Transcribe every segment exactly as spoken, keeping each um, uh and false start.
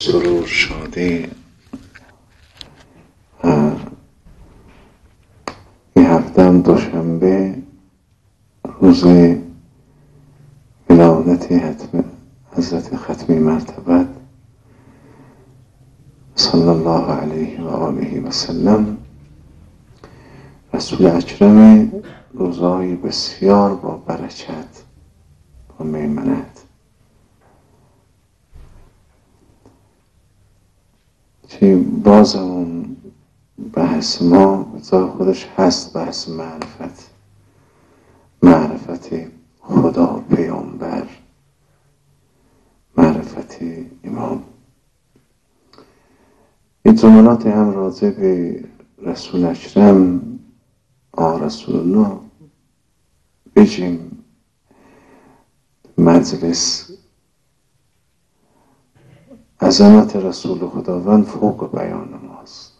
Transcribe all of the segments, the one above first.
سرور شادی این هفته هم دوشنبه روز ولادت حضرت ختمی مرتبت صلی الله علیه و آله و سلم، رسول اکرم، روزهای بسیار با برکت و میمنت. که باز اون بحث ما بذار خودش هست، بحث معرفت معرفت خدا، پیامبر، معرفت امام. این جملات هم راجع به رسول اکرم آ رسول الله بجیم مجلس. عظمت رسول خداوند فوق بیان ماست،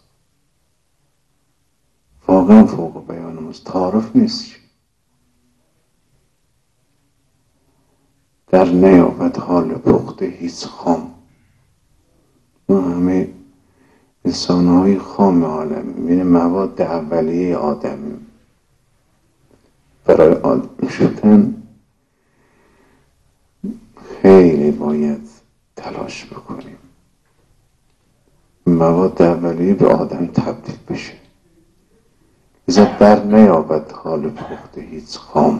واقعا فوق بیان ماست، تعارف نیست. در نیابد حال پخته هیچ خام. ما همه انسانهای خام عالم، یعنی مواد اولیه آدمی. برای آدم شدن خیلی باید تلاش بکنیم مواد اولیه به آدم تبدیل بشه. لذا در نیابد حال پخته هیچ خام.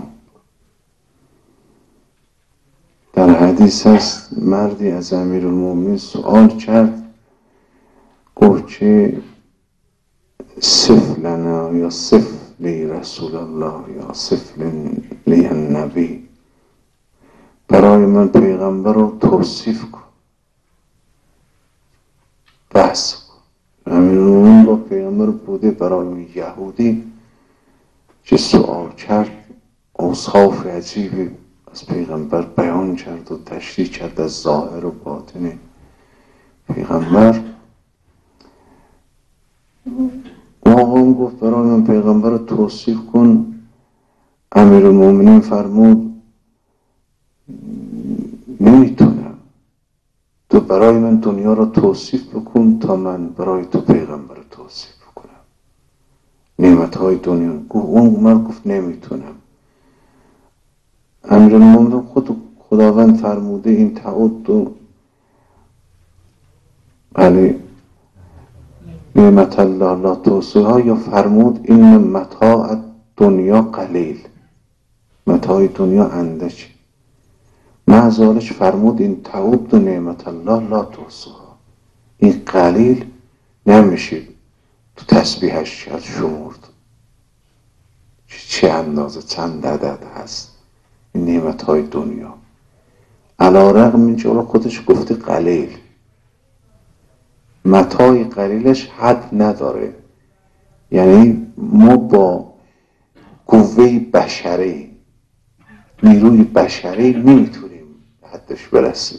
در حدیث هست مردی از امیرالمومنین سؤال کرد، گفت که صف لنا یا صف لی رسول الله یا صف لی النبی، برای من پیغمبر رو توصیف کن، بحث کن. امیرالمومنین با پیغمبر بوده، برای یهودی که سؤال کرد اوصاف عجیبی از پیغمبر بیان کرد و تشریح کرد از ظاهر و باطن پیغمبر. آقا هم گفت برای من پیغمبر رو توصیف کن. امیرالمومنین فرمود نمیتونم، تو برای من دنیا رو توصیف بکن تا من برای تو پیغمبر رو توصیف بکنم، نعمتهای دنیا. گفت اون عمر گفت نمیتونم. امیرالمومنین خود خداوند فرموده این تعود و علی نعمت الله لا توصیها، یا فرمود این متاع دنیا قلیل، متاع دنیا اندک. معذالش فرمود این تعود و نعمت الله لا توصیها، این قلیل نمیشه تو تسبیحش کرد شمرد چه اندازه چند عدد هست این نعمتهای دنیا. علی رغم اینجا خودش گفته قلیل، متاع قلیلش حد نداره. یعنی ما با قوه بشری، نیروی بشری نمیتونیم حدش برسیم.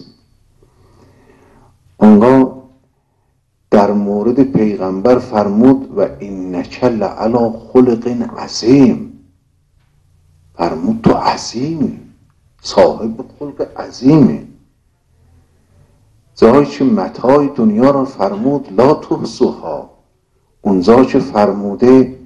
آنگاه در مورد پیغمبر فرمود و اینک لعلی خلق عظیم، فرمود تو عظیمی، صاحب خلق عظیمی. جایی که متاع دنیا را فرمود لا تحصوها، اونجا که فرموده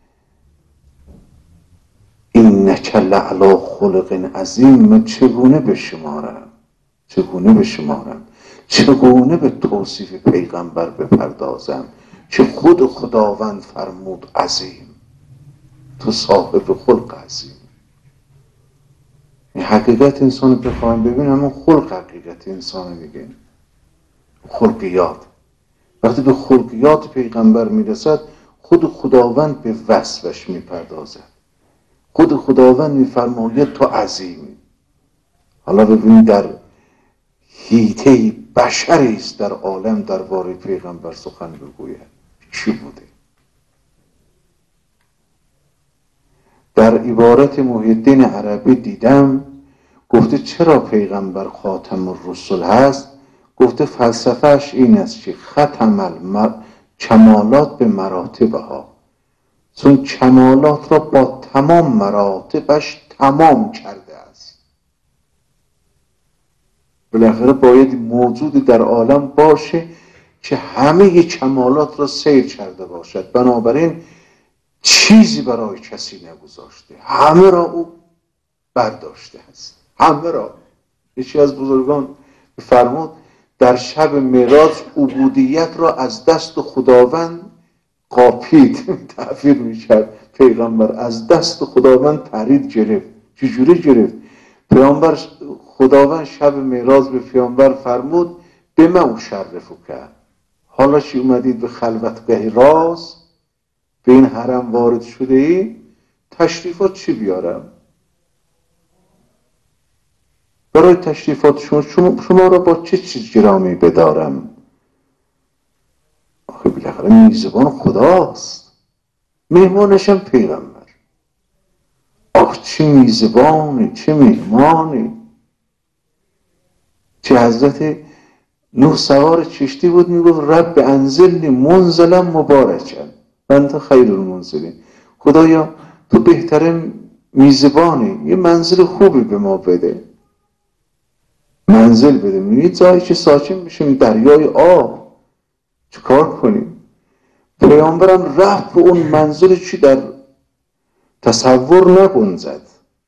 اینک لعلی خلق عظیم، من چگونه بشمارم چگونه بشمارم چگونه به توصیف پیغمبر بپردازم که خود خداوند فرمود عظیم، تو صاحب خلق عظیم. این حقیقت انسان بخواهم ببینم، همون خلق حقیقت انسان دیگه، خلقیات. وقتی به خلقیات پیغمبر میرسد خود خداوند به وصفش میپردازد، خود خداوند میفرماید تو عظیمی. حالا ببینید در حیطه بشری است در عالم درباره پیغمبر سخن بگوید چی بوده. در عبارت محی الدین عربی دیدم گفته چرا پیغمبر خاتم الرسل هست؟ گفته فلسفهش این است که ختم المر... کمالات به مراتبها، چون کمالات را با تمام مراتبش تمام کرده است. بالاخره باید موجودی در عالم باشه که همه کمالات را سیر کرده باشد. بنابراین چیزی برای کسی نگذاشته، همه را او برداشته است، همه را. یکی از بزرگان فرمود در شب معراج عبودیت را از دست خداوند قاپید. تعبیر میکرد پیغمبر، از دست خداوند پرید، گرفت. چجوری گرفت؟ پیامبر خداوند شب معراج به پیامبر فرمود به من شرفو کرد، حالا چی اومدید به خلوتگاه راز به این حرم وارد شده ای، تشریفات چی بیارم؟ برای تشریفات شما شما, شما را با چه چیز گرامی بدارم؟ آخه بالاخره میزبان خداست، مهمانشم پیغمبر. آخ چه میزبانی، چه مهمانی. چه حضرت نوح سوار کشتی بود میگفت رب انزلنی منزلا مبارکا انت خیر المنزلین. خدایا تو بهترین میزبانی، یه منزل خوبی به ما بده، منزل بده. میگه جایی که ساکن بشیم، دریای آب، چه کار کنیم؟ پیامبرم رفت به اون منزل چی در تصور نگنجد.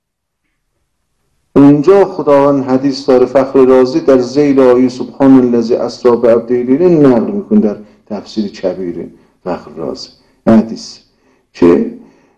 اونجا خداوند حدیث داره، فخر رازی در ذیل آیه سبحان الذی اسری بعبده لیلا نقل میکنه در تفسیر کبیر فخر رازی حدیث که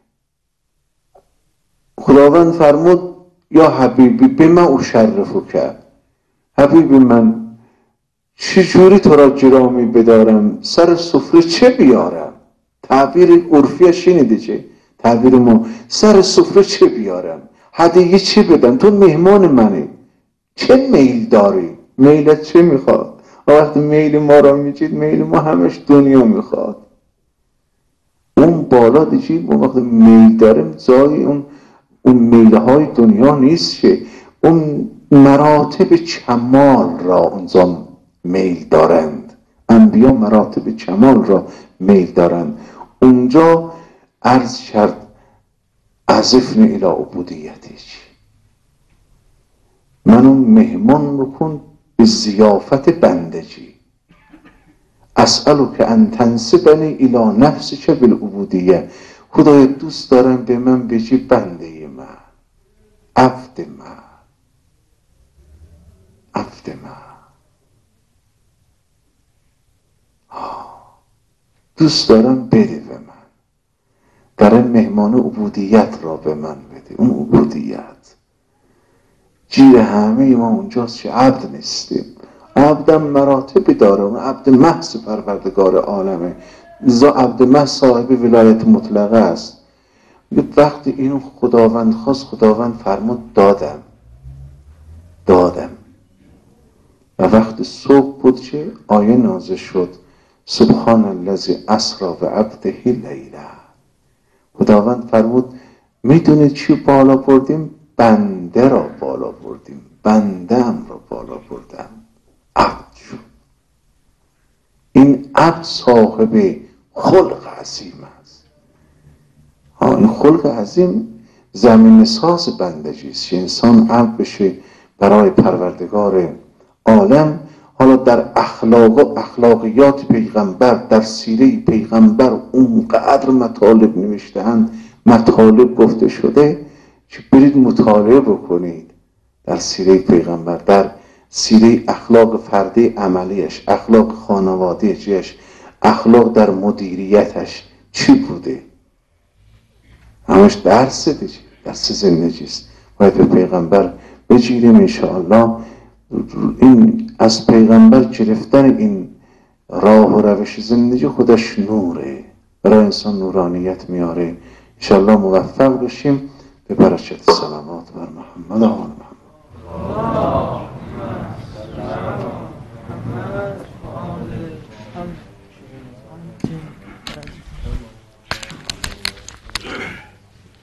خداوند فرمود یا حبیبی به من اشرفو کرد، حبیبی من چجوری تو را گرامی بدارم، سر سفره چه بیارم؟ تعبیر عرفی شنیده چه؟ تعبیر ما سر سفره چه بیارم، هدیه چه بدم؟ تو مهمان منی، چه میل داری؟ میلت چه میخواد؟ وقتی میل ما را میچید، میل ما همش دنیا میخواد. اون بالا دیگه اون وقت میل داریم جای اون اون میله های دنیا نیست که، اون مراتب کمال را اونجا میل دارند. انبیا مراتب کمال را میل دارند. اونجا عرض کرد عزفن الی عبودیتش، منو مهمان بکن به ضیافت بندگی. اسألک ان تنسبنی الی نفسک بالعبودیه، خدای دوست دارم به من بگی بنده من، عبد من، عبد من. دوست دارم بده به من، در مهمان عبودیت را به من بده. اون عبودیت گیر همه ما اونجاست که عبد نیستیم. عبدم مراتبی داره، اون عبد محض پروردگار عالمه، لذا عبد محض صاحب ولایت مطلقه است. وقتی اینو خداوند خواست، خداوند فرمود دادم دادم و وقت صبح بود که آیه نازل شد سبحان الذی اسری بعبده لیلا. خداوند فرمود میدونید چی بالا بردیم؟ بنده را بالا بردیم، بنده ام را بالا بردم، عبد شد. این عبد صاحب خلق عظیم است. این خلق عظیم زمین ساز بندگی است که انسان عبد بشه برای پروردگار عالم. حالا در اخلاق و اخلاقیات پیغمبر، در سیره پیغمبر اونقدر مطالب نوشته‌اند، مطالب گفته شده که برید مطالعه بکنید در سیره پیغمبر، در سیره اخلاق فردی عملیش، اخلاق خانواده‌اش، اخلاق در مدیریتش چی بوده. همش درس دیگه، درس زندگی است. باید به پیغمبر بجیریم انشاءالله. این از پیغمبر گرفتن این راه و روش زندگی خودش نوره، برای انسان نورانیت میاره. انشاءالله موفق بشیم به برکت سلامات بر محمد و آل محمد.